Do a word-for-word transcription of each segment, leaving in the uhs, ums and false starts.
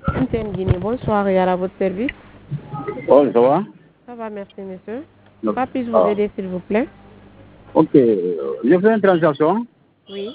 M T N Guinée, bonsoir et à votre service. Oh, ça va? Ça va, merci monsieur. Non. Pas puis-je vous Ah. aider s'il vous plaît? Ok, j'ai fait une transaction, Oui.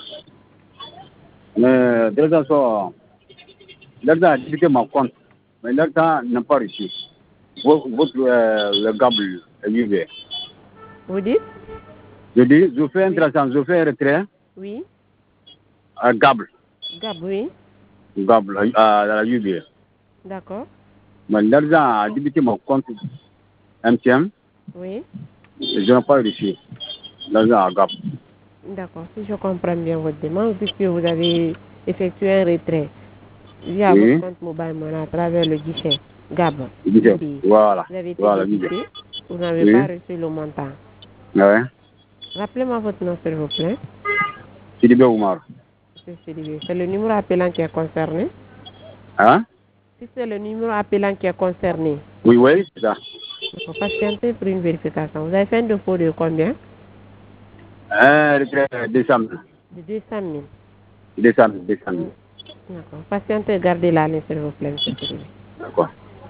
mais transaction, l'argent a quitté mon compte, mais l'argent n'a pas reçu. Votre, votre euh, le câble est livré. Vous dites? Je dis, je fais une Oui. transaction, je fais un retrait, Oui. un câble, Gab, oui. un câble à la U B. D'accord. Mais l'argent a débuté mon compte M T M, Oui. et je n'ai pas reçu l'argent à câble. D'accord. Si je comprends bien votre demande, puisque vous avez effectué un retrait via votre Oui, compte mobile money à travers le guichet Gab, je dis, U B, voilà, vous avez été voilà, U B. débité, vous n'avez Oui, pas reçu le montant. ouais, Rappelez-moi votre nom s'il vous plaît. Sidibé Oumar. Monsieur Sidibé. C'est le numéro appelant qui est concerné. Hein? Si c'est le numéro appelant qui est concerné, Oui, oui, c'est ça. il faut patienter pour une vérification. Vous avez fait un dépôt de combien? Un retrait décembre. De deux cent mille. Décembre, décembre. Mm. D'accord. Patientez, gardez la ligne s'il vous plaît, monsieur Sidibé. D'accord.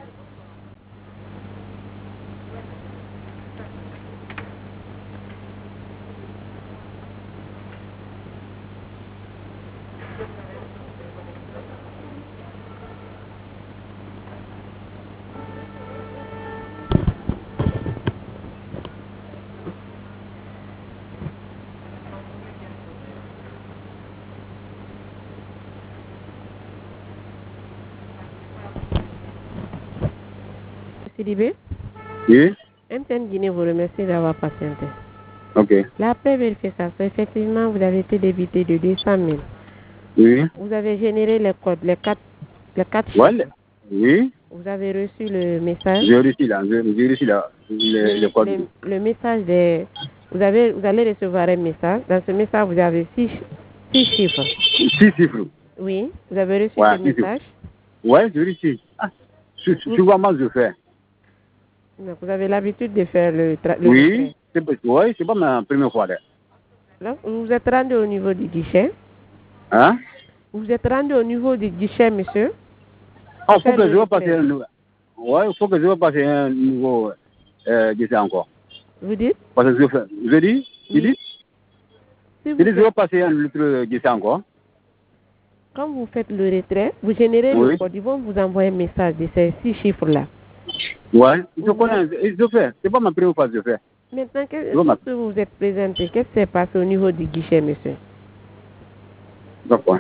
Monsieur Sidibé, Oui? M T N Guinée vous remercie d'avoir patienté. Ok. La vérification, effectivement, vous avez été débité de deux cent mille. Oui? Vous avez généré les codes, les quatre, les quatre Ouais, chiffres. oui? Vous avez reçu le message. J'ai réussi là, j'ai j'ai réussi là, le, Le, le code. le, le message des... Vous, avez, vous allez recevoir un message. Dans ce message, vous avez six, six chiffres. Six chiffres. Oui, vous avez reçu Ouais, ce six chiffres. message. Ouais, j'ai réussi. Ah, su- su- Vous, souvent, moi, je fais. donc, vous avez l'habitude de faire le, tra- le Oui, retrait. c'est pas, ouais, c'est pas ma première fois là. Donc, vous vous êtes rendu au niveau du guichet. Hein? Vous vous êtes rendu au niveau du guichet, monsieur. Ah, Pour faut faire que je le vais passer retrait. un nouveau. Ouais, il faut que je vais passer un nouveau, euh, je sais encore. Vous dites? Parce que je fais, je dis, tu Oui. dis, Si tu vous dis, je faites, vais passer un autre, je sais encore. quand vous faites le retrait, vous générez le Oui. code. Ils vont vous envoyer un message de ces six chiffres-là. Ouais, je Vous vous êtes- connais, je fais. C'est pas ma première fois que je fais. Maintenant, que- C'est pas ma... lorsque vous vous êtes présenté, qu'est-ce qui s'est passé au niveau du guichet, monsieur? D'accord.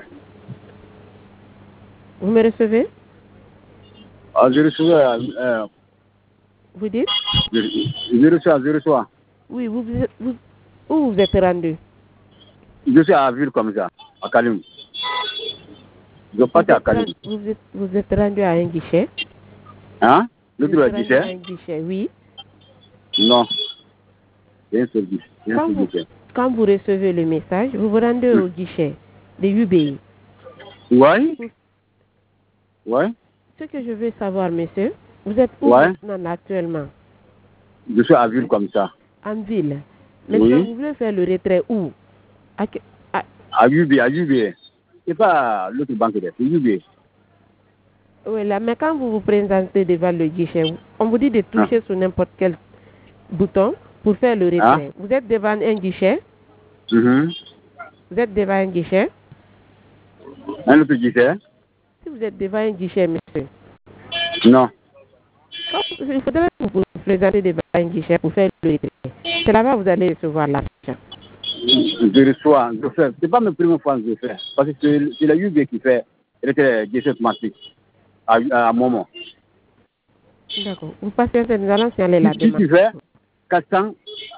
Vous me recevez? Ah, je reçois, euh, Vous dites? je, je reçois, je reçois. Oui, vous, vous, vous- où vous êtes rendu? Je suis à la ville comme ça, à Kalim. Je Vous passe à êtes, ren- Kalim. vous, êtes, vous êtes rendu à un guichet? Hein? Vous L'autre êtes a dit rendu à ça? un guichet, oui. Non. C'est un seul guichet. C'est un Quand seul vous, guichet. quand vous recevez le message, vous vous rendez Hmm. au guichet de U B I. Ouais? Pour- Ouais? Ce que je veux savoir, monsieur, vous êtes où Ouais? maintenant actuellement? Je suis à la ville comme ça. En ville. Maintenant, vous Oui? voulez faire le retrait où? À que- à- À U B, à U B. C'est pas l'autre banque, c'est U B. oui, là, mais quand vous vous présentez devant le guichet, on vous dit de Hein? toucher sur n'importe quel bouton pour faire le Hein? retrait. Vous êtes devant un guichet? Mhm. Vous êtes devant un guichet? Un autre guichet? Si vous êtes devant un guichet, monsieur, Non. quand- il faudrait que vous vous présentez devant un guichet pour faire le retrait. C'est là-bas que vous allez recevoir l'argent. Je reçois, je fais. C'est pas ma première fois que je fais. Parce que c'est c'est la U B qui fait le guichet automatique à, à un moment. D'accord. Vous patientez, nous allons signaler Si, la si demande. tu fais quatre cents,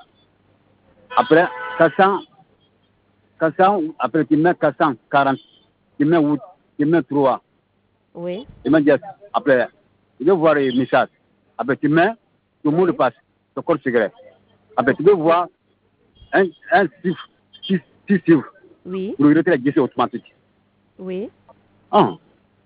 après quatre cents, quatre cents, après tu mets quatre cent quarante, tu mets huit, tu mets trois, Oui. tu mets dix, après, tu veux voir les messages. Après tu mets le mot de Oui. passe, le code secret. Après tu veux voir un, un chiffre, six, six chiffres, Oui. pour le retrait guichet automatique. Oui. Ah.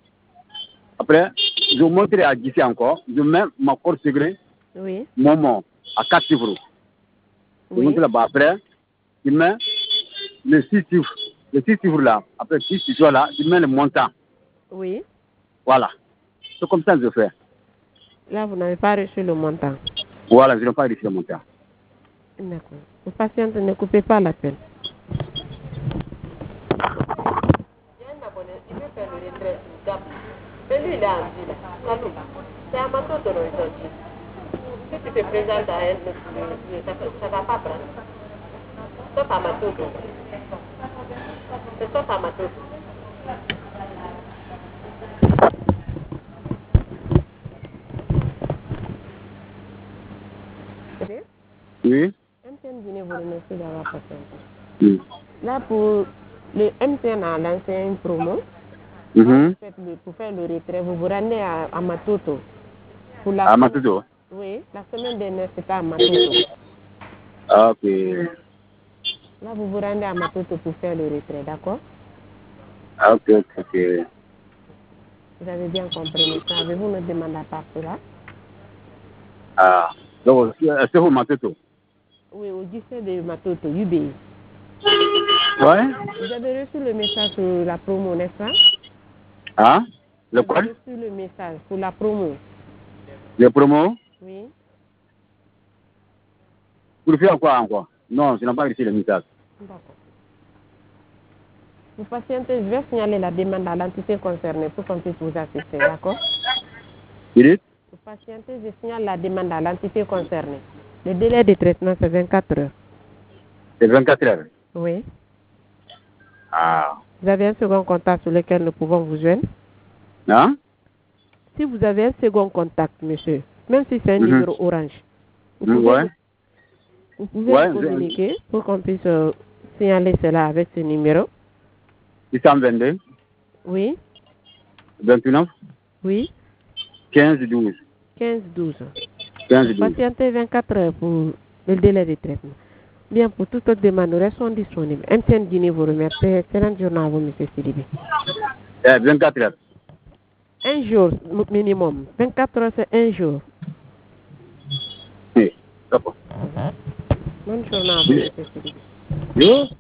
Après, je montre à guichet encore, je mets mon code secret, Oui. mon mot, à quatre chiffres. Je montre Oui. là-bas. Après, tu mets les six chiffres, les six chiffres là, après six chiffres là, tu mets le montant. Oui. Voilà. C'est comme ça que je fais. Là, vous n'avez pas reçu le montant. Voilà, je n'ai pas reçu le montant. D'accord. Vous patientez, ne coupez pas l'appel. Il y a un abonné, il veut faire le retrait sur Gap. Mais lui, il est en ville. Kalou, c'est à Matoto aujourd'hui. Si tu te présentes à elle, ça ne va pas prendre. Sauf à Matoto. C'est sauf à Matoto. Oui. M T N Guinée vous remercie d'avoir patienté. Oui. Là, pour le M T N a lancé une promo. Mm-hmm. Le, pour faire le retrait, vous vous rendez à, à Matoto. Pour la À semaine, Matoto? Oui, la semaine dernière, c'était à Matoto. Ah, ok. Là, vous vous rendez à Matoto pour faire le retrait, d'accord? Ah, ok, ok, ok. Vous avez bien compris ça. Avez-vous me demandé à part cela? Ah, donc, c'est où Matoto? Oui, au lycée de Matoto, U B I. Ouais. Vous avez reçu le message sur la promo, n'est-ce pas? Ah, le Vous quoi? avez reçu le message pour la promo. Le promo? Oui. Pour faire quoi encore? Non, je n'ai pas reçu le message. D'accord. Vous patientez, je vais signaler la demande à l'entité concernée pour qu'on puisse vous assister, d'accord? Tu dis? Vous patientez, je signale la demande à l'entité concernée. Le délai de traitement, c'est vingt-quatre heures. C'est vingt-quatre heures? Oui. Ah. Vous avez un second contact sur lequel nous pouvons vous joindre? Hein? Si vous avez un second contact, monsieur, même si c'est un Mm-hmm. numéro orange, vous Mm, pouvez, ouais. nous, vous pouvez Ouais, nous communiquer pour qu'on puisse euh, signaler cela avec ce numéro. six cent vingt-deux, Oui, vingt-neuf, oui, quinze, douze. quinze douze. quinze, douze. Patientez vingt-quatre heures pour le délai de traitement. Bien, pour toute autre demande, nous restons disponibles. M T N Guinée vous remercie. Excellente journée à vous, monsieur Sidibé. Eh, vingt-quatre heures. Un jour minimum. vingt-quatre heures, c'est un jour. Oui, d'accord. Bonne journée à vous, monsieur Sidibé. Yo.